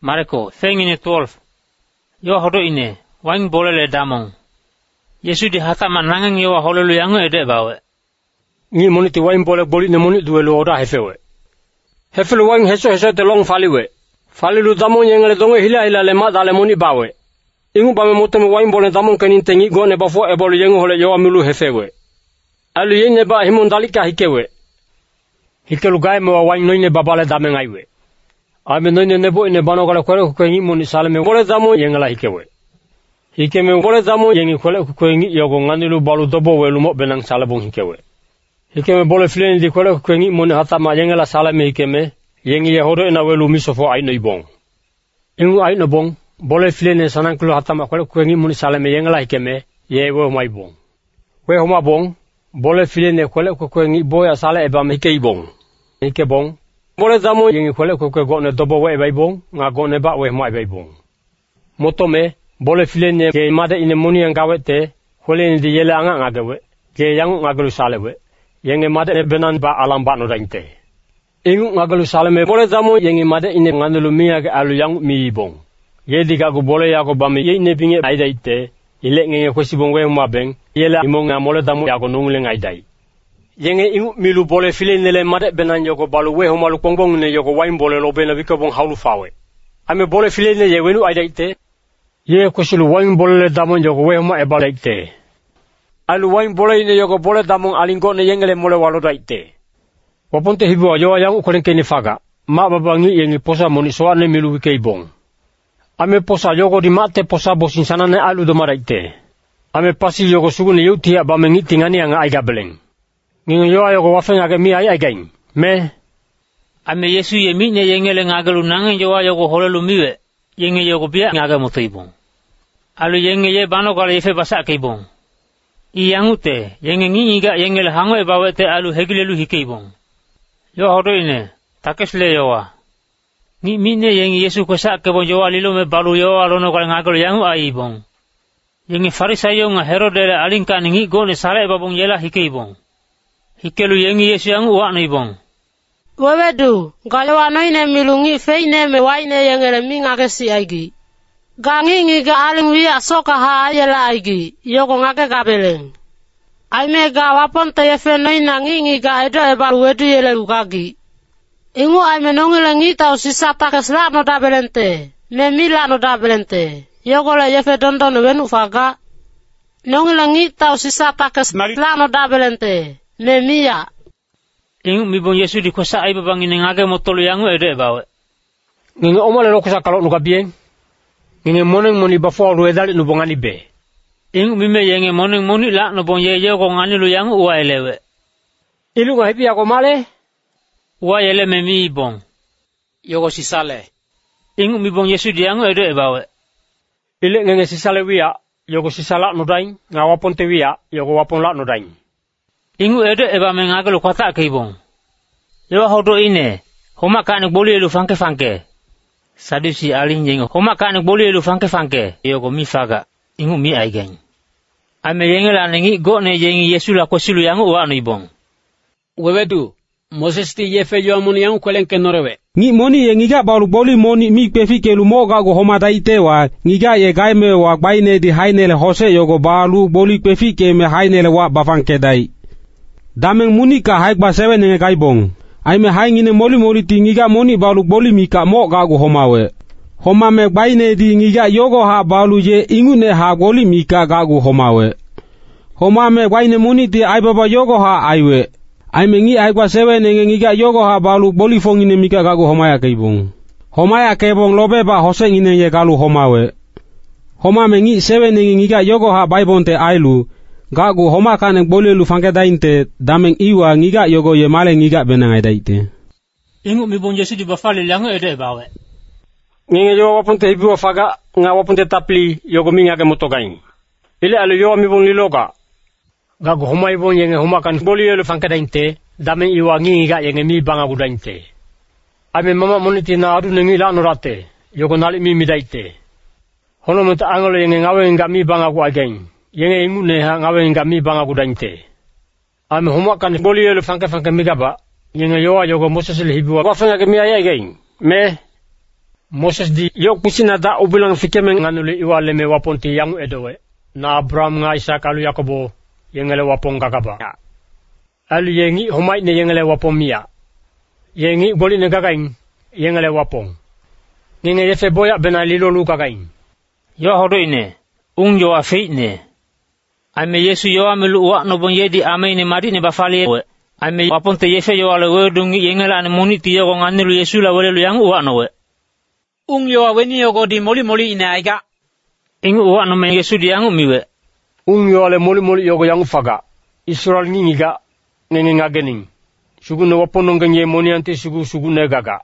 Mareko, fengine 12. Yo hodo ine, waing bolele damong. Yesu di hata manangang yo holelu yangu ede bawe. Ngi moniti waing bole boli ne monit duelu ora hefewe. Hefelu waing heso te long faliwe. Falilu damong yengele donge hila le ma dale moni bawe. Ingu bame moteme waing bole damong kenin tengi go ne bafo e bole yengu hole yo amilu hefewe. Alu yene ba himon dalika hikewe. Hikelu gae me waing noine babale dameng aiwe. Ame noine nebo ine banogala kwere kwengi moni salame bole damong yengela hikewe. Hikeme bole damong yengi kwele kwengi yogo nganilu balu dobo welu mo benang salabong hikewe. Hikeme bole fileni di kwele kwengi moni hatama yengela salame hikeme yengi yehodo ina welu misofo aino ibong. Ingu aino bong bole fileni sanankulu hatama kwele kwengi moni salame yengela hikeme yewe homa ibong. We homa bong bole fileni kwele kwengi boya sala ebam hike ibong. Hike bong bole damo yengi kwele kwengi dobo we eba ibong nga gone ba we homa eba ibong. Motome bole fileni ke mada ine moni angawete kwele di yele anga ngagawe ke yangu ngagalu salewe yenge mada benan ba alam ba no dainte. Ingu ngagalu salame bole damo yengi mada ine ngandulu miya ke alu yangu mi ibong. Yedi gagu bole yago bame ye ine binge aidaite ile ngenge kwesi bongwe mabeng yela imonga mole damo yago nungule ngaidai. Yenge ingu milu bole fileni le mada benan yogo balu we homalu kongbong ne yogo wain bole lobe na bikabong haulu fawe. Ame bole fileni ye wenu aidaite ye kwesilu wain bole damo yogo we homa ebalaite. Alu wain bole ine yogo bole damo alingo ne yengele mole walo daite. Waponte hibu ajo yang ukolenke ni faga. Ma babangi yengi posa moni soane milu wike ibong. Ame posa yogo di mate posa bosin sana ne alu do maraite. Ame pasi yogo sugune yuti abame ngitingani anga aiga beleng. Ngingo yo yogo wafenga ke mi ai gain. Me Ame Yesu ye mi ne yengele ngagalu nangen yo yogo holelu miwe. Yenge yogo bia ngaga moto ibong. Alu yenge ye bano kala yefe basa ke ibong. Iyangute yenge ngiga yengele hango ebawete alu hegilelu hike ibong. Yo hodo ine takesle yowa. Ni mine yengi Yesu kosa ke bon yowa lilo me balu yowa lono kala ngagalo yangu ai ibong. Yengi farisayo nga Herode alinka ningi gone sare babong yela hike ibong. Hikelu yengi Yesu yangu wa no ibong. Wewedu galewa no ine milungi feine me waine yengele minga kesi aigi. Gangi ngi ga aling wi asoka ha ayela aigi yogo ngake gabeleng. Aime ga wapon te yefe no ina ngi ga edo e balu wedu yele ukagi. Ingu aime nongile ngi tau sisata kesla no dabelente. Me mila no dabelente. Yogo le yefe dondon wenu faga. Nongile ngi tau sisata kesla no dabelente. Me mia. Ingu mibong Yesu di kosa ai babang ine ngage motolo yangu edo e bawe. Nginge omale lo kosa kalok nuka bien. Nginge moneng moni bafo alu edali nubongani be. Ingu mime yenge moneng moni la nubong ye yogo ngani lu yangu uwa elewe. Ilu nga hipi yako male? Uwa ele me mi ibong. Yogo sisale. Ingu mibong Yesu di yangu edo e bawe. Ile ngenge sisale wia, yogo sisala nodain, nga wapon te wia, yogo wapon la nodain. Ingu edo eba mengagalo kwata ke ibong. Yo hodo ine, homa kanik boli elu fanke. Sadusi alin yengo, homa kanik boli elu fanke, yogo mi faga, ingu mi aigen. Ame yengela nengi go ne yengi Yesu la kosilu yangu uwa no ibong. Wewedu Moses ti yefe yo amoni yangu kwelenke norewe. Ngi moni ye ngiga balu boli moni mi pefi kelu moga go homa daite wa ngiga ye gaime wa baine di hainele hose yogo balu boli pefi ke me hainele wa bafanke dai. Dameng munika haikba sewe nenge kaibong. Aime haingine moli ti ngiga moni balu boli mika mo gago homawe. Homa me baine di ngiga yogo ha balu ye ingune ha boli mika gago homawe. Homa me baine muni ti aibaba yogo ha aiwe. Aime ngi haikba sewe nenge ngiga yogo ha balu boli fongine mika gago homaya kaibong. Homaya kaibong lobe ba hose ngine ye galu homawe. Homa me ngi sewe nenge ngiga yogo ha baibonte ailu. Gagu homa kanek boli lu fanke dainte dameng iwa ngiga yogo ye male ngiga benangai daite. Ingu mibong Yesu di bafale yangu edo e bawe. Nginge yo wapunte hibi wafaga nga wapunte tapli yogo minga ke motogain. Ile alu yo mibong liloga. Gagu homa ibong yenge homa kan boli lu fanke dainte dameng iwa ngiga yenge mi banga gudainte. Ame mama moniti na adu nengi la norate yogo nali mi daite. Hono menta angolo yenge ngawe nga mi banga gu again. Yenge ingu ne ha ngawe nga mi banga gudainte. Ame homa kan boli lu fanke migaba. Yenge yo yogo Moses le hibi wafenga ke mi ayagein. Me Moses di yok pusina da ubilang fikeme nganuli iwale me waponti yangu edowe. Na Abraham nga Isaac alu Yakobo yengele wapong kakaba. Alu yengi homai ne yengele wapong mia. Yengi boli ne kakain yengele wapong. Nge yefe boya bena lilolu kakain. Yo hodoi ne, yo afei ne. Ame Yesu yo amelu uak no bon yedi ame ne mari ne bafali we. Ame waponte yefe yo ale wedungi yengele ane moniti yo nganilu Yesu la wele lu yang uak no we. Yo aweni yo di moli ina aiga. Ingu uak no me Yesu di yang umiwe. Yo ale moli yo yang faga. Israel ngingiga nenge ngagening. Sugu ne wapono ngenye moniante sugu ne gaga.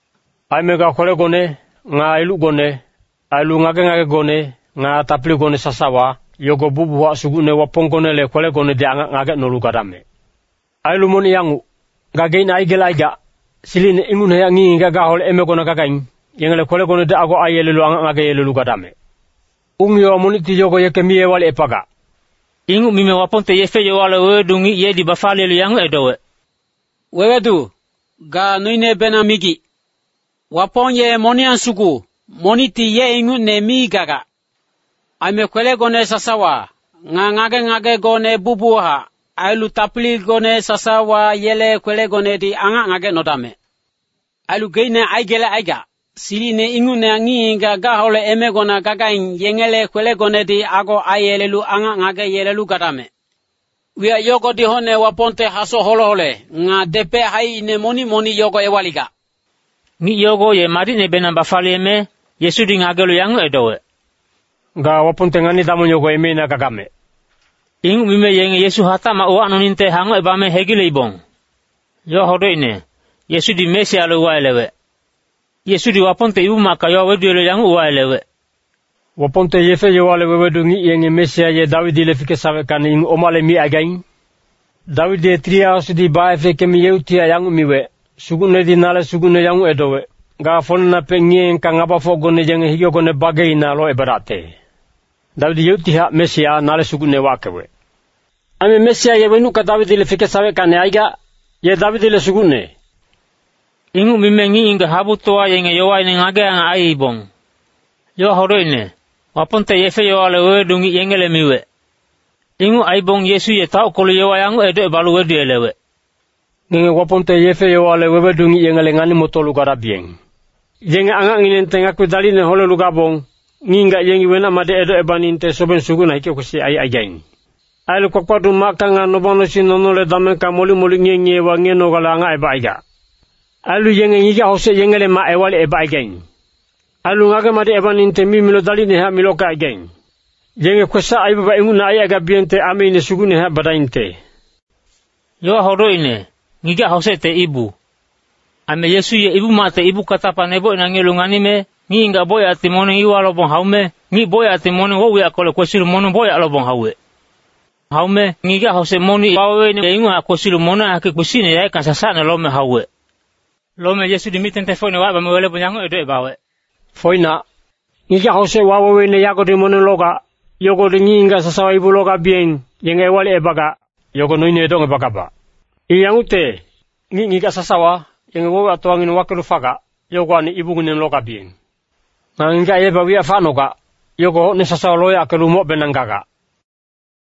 Ame ga kole gone nga ilu gone. Ailu ngage gone nga tapli gone sasawa. Yogo bubu wa sugu ne wapong gone le kole gone di ngage nolu kadame. Ailu moni yangu. Gage ina aiga. Siline ingu ne yangi gaga hole eme gona gagain. Yengele kole gone di ago ayele lu ngage yele lu kadame. Yo moniti yogo yeke miye wale epaga. Ingu mime waponte yefe yo wale wedungi ye di bafale lu yangu edowe. Wewedu, ga nuine benamigi. Wapon ye monian sugu, moniti ye ingu ne mi gaga. Ame kwele gone sasawa, ngage gone bubuha, ailu tapli gone sasawa yele kwele gone di ngage nodame. Ailu geine aigele aiga, siri ne ingu ne angi gaga hole eme gona gaga yengele kwele gone di ago ayele lu ngage yele lu gadame. Wia yogo di hone waponte haso hole, nga depe hai ne moni yogo ewaliga. Ni yogo ye mari ne bena bafali eme, Yesu di ngagelu yangu edowe. Ga waponte ngani damo yogo eme na kagame. Ingu mime yenge Yesu hata ma uwa nuninte hango ebame hegile ibong. Yo hodo ine, Yesu di mesi alu uwa elewe. Yesu di waponte ibu maka yo wedu ele yangu uwa elewe. Waponte yefe yo wale wedu ngi yenge mesi ye Dawidi le fike sawe kani ingu omale mi again. Dawidi tria osidi bae feke mi yeutia yangu miwe. Sugune di nale sugune yangu edowe. Ga fonna pengen ka ngaba fogone jenge hiyo gone bagay na lo ebarate. Dawidi yeutia mesia nale sugune wakewe. Ame mesia ye wenu ka Dawidi le fike sawe kani aiga ye Dawidi le sugune. Ingu mimengi inga habutoa yenge yowa ine ngage anga aibong. Yo horo ine, waponte yefe yo ale wedungi yengele miwe. Ingu aibong Yesu ye tau kolo yowa yangu edo ebalu wedu elewe. Nge waponte yefe yo ale wedungi yengele ngani motolu karabieng. Yenge anga nginente ngakwe daline holo lugabong, nginga yengi wena made edo ebaninte soben suguna hike kusi ay. Ailu kwakwadu makanga nobono si nonole damenka moli ngenye wa ngeno galanga ebaiga. Ailu yenge ngiga hose yengele ma ewale ebaigen. Ailu ngage made ebaninte mimilo daline ha miloka again. Yenge kwesa aibuba inguna ayaga biente amine sugune ha badainte. Yo horo ine, ngiga hose te ibu. Ame Yesu ye ibu mate ibu katapa nebo ina ngelungani me, ngi inga boya ati mone iwa lobong haume, ngi boya ati mone wowe akole kwesilu mone boya lobong hawe. Haume, ngiga hose moni wawe ni ingu akwesilu mone hake kusine ya eka sasane lome hawe. Lome Yesu di mitente foine waba mwele bunyango edo ebawe. Foina, ngiga hose wawe ne yago di mone loga, yogo di nginga sasawa ibu loga bien, yenge wale ebaga, yogo noine edo ngebaga ba. Iyangute, ngiga sasawa, yenge wowe atuangin wakilu faga, yogo ani ibu nginen loga bien. Nginga eba wia fanoga, yogo ne sasawa loya akelu mo benangaga.